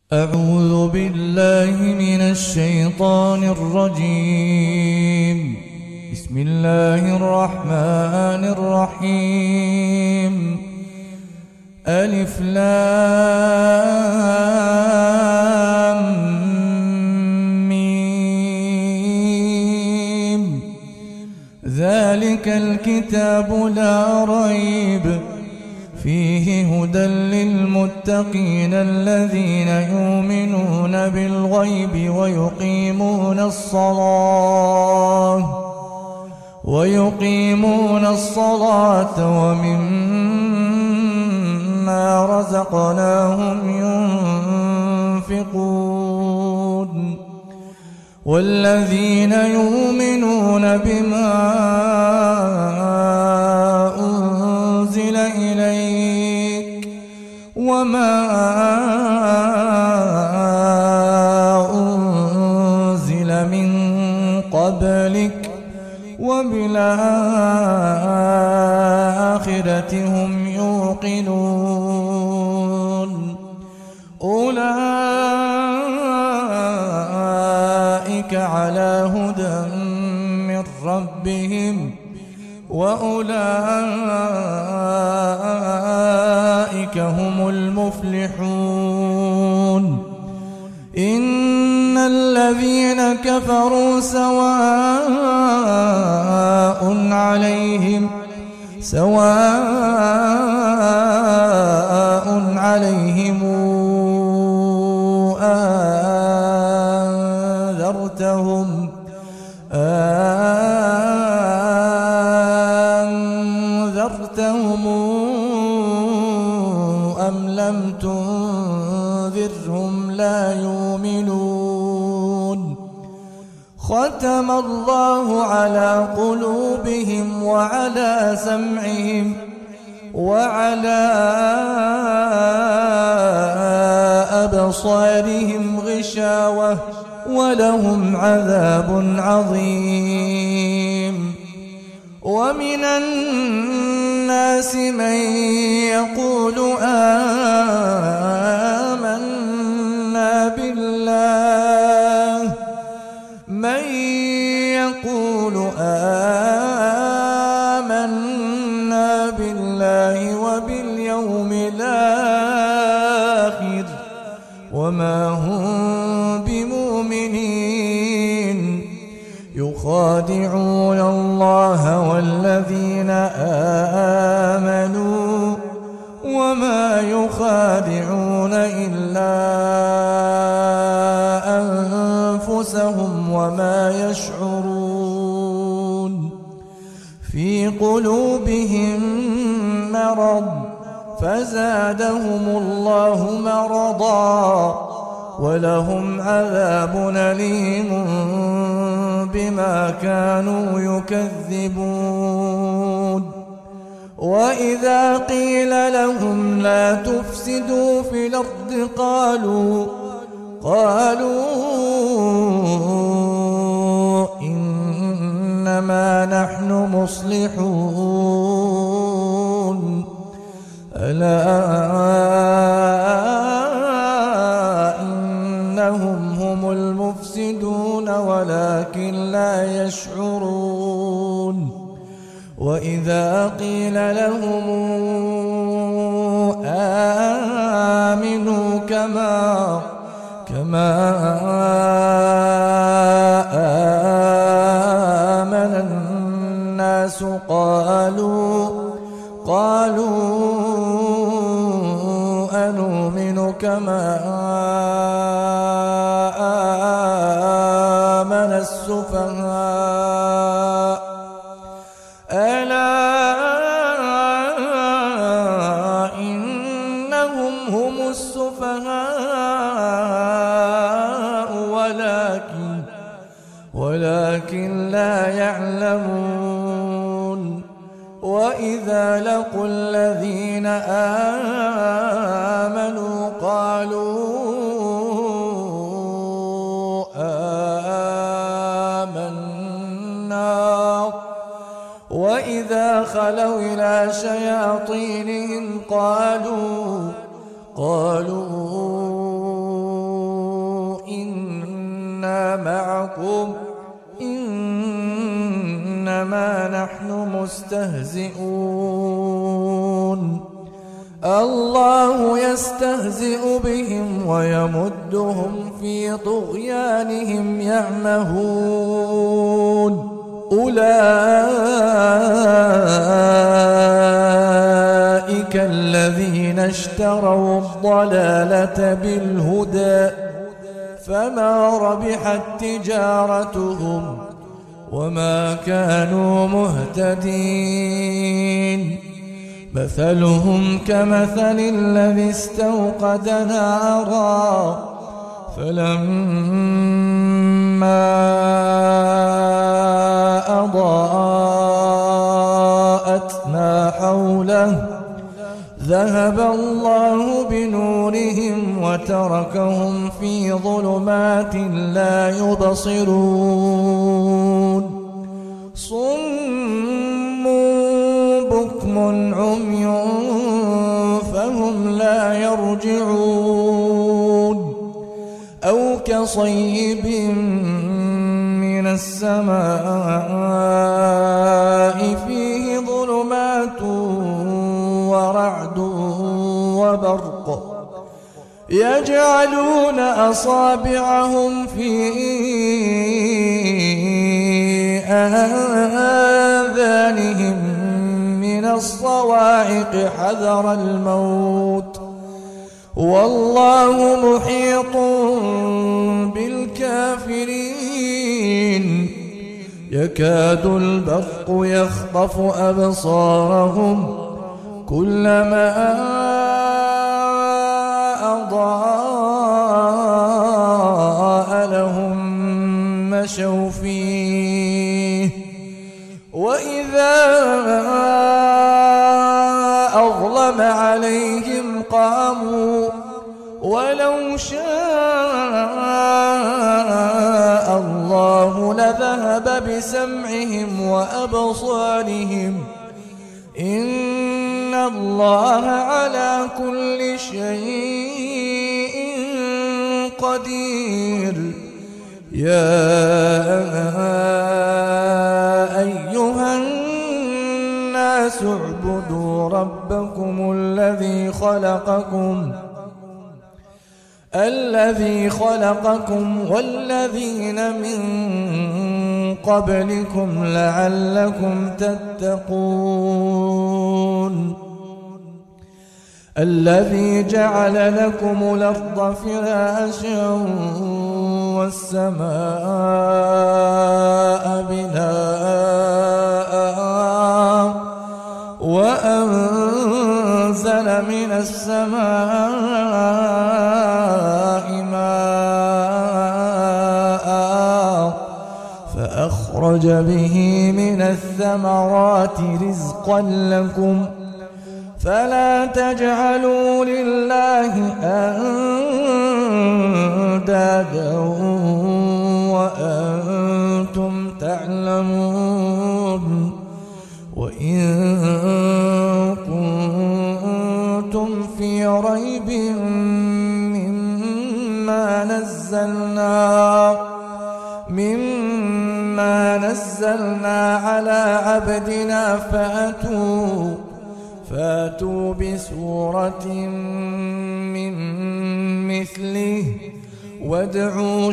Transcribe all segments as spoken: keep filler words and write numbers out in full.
أعوذ بالله من الشيطان الرجيم. بسم الله الرحمن الرحيم. ألف لام ميم. ذلك الكتاب لا ريب فيه هدى للمتقين الذين يؤمنون بالغيب ويقيمون الصلاة ويقيمون الصلاة ومما رزقناهم ينفقون والذين يؤمنون بما أنزل إليك وما أنزل من قبلك وبالآخرة هم يوقنون. أولئك على هدى من ربهم وأولئك هم المفلحون. إن الذين كفروا سواء عليهم سواء عليهم أنذرتهم أنذرتهم أم لم تنذرهم لا يؤمنون. ختم الله على قلوبهم وعلى سمعهم وعلى أبصارهم غشاوة ولهم عذاب عظيم. ومن الناس من يقول آمنا بالله من يقول آمنا بالله وباليوم الآخر وما هم بمؤمنين. يخادعون الله والذين آمنوا وما يخادعون إلا أنفسهم وما يشعرون. في قلوبهم مرض فزادهم الله مرضا ولهم عذاب أليم بما كانوا يكذبون. وإذا قيل لهم لا تفسدوا في الأرض قالوا قالوا إنما نحن مصلحون. ألا إنهم هم المفسدون ولكن لا يشعرون. وإذا قيل لهم آمنوا كما كما آمن الناس قالوا قالوا أنؤمن كما آمن السفهاء. ألا إنهم هم السفهاء ولكن ولكن لا يعلمون. وإذا لقوا الذين آمنوا قالوا آمنا وإذا خلوا إلى شياطينهم قالوا قالوا إنا معكم إنما نحن مستهزئون الله يستهزئ بهم ويمدهم في طغيانهم يعمهون أولئك الذين اشتروا الضلالة بالهدى فما ربحت تجارتهم وما كانوا مهتدين مثلهم كمثل الذي استوقد نارا فلما أضاءت ما حوله ذهب الله بنورهم وتركهم في ظلمات لا يبصرون صم بكم عمي فهم لا يرجعون أو كصيب من السماء فيه ظلمات ورعد وبرق يجعلون أصابعهم في آذانهم من الصواعق حذر الموت والله محيط بالكافرين يكاد البرق يخطف أبصارهم كلما أضاء لهم مشوا فيه وإذا أظلم عليهم قاموا ولو شاء الله لذهب بسمعهم وأبصارهم إن الله على كل شيء قدير يا أيها الناس اعبدوا ربكم الذي خلقكم الذي خلقكم والذين من قبلكم لعلكم تتقون الذي جعل لكم الأرض فراشا والسماء بناء وأنزل من السماء ماء فأخرج به من الثمرات رزقا لكم فلا تجعلوا لله أندادا وأنتم تعلمون وإن كنتم في ريب مما نزلنا مما نزلنا على عبدنا فأتوا فاتوا بسورة من مثله وادعوا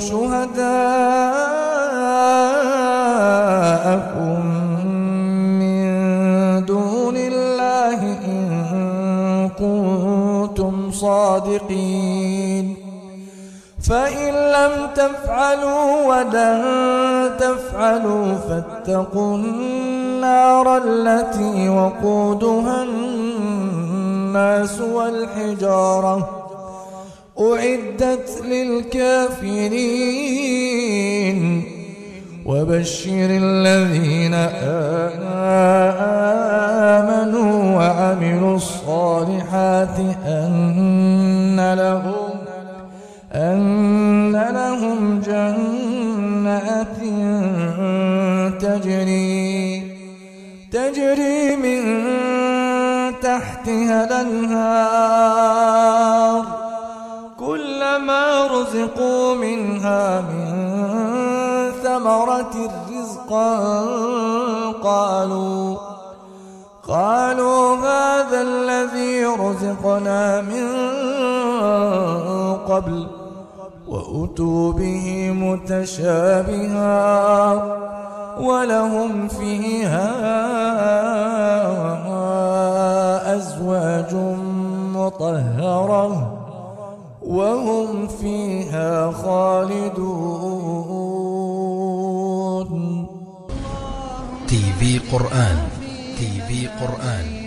شهداءكم من دون الله إن كنتم صادقين فإن لم تفعلوا ولن تفعلوا فاتقوا النار التي وقودها الناس والحجارة أعدت للكافرين وبشر الذين آمنوا وعملوا الصالحات أن لهم أن لهم جنات تجري تجري من تحتها الأنهار كلما رزقوا منها من ثمرة رزقا قالوا قالوا هذا الذي رزقنا من قبل وأتوا به متشابها ولهم فيها أزواج مطهرة وهم فيها خالدون. تي في قرآن تي في قرآن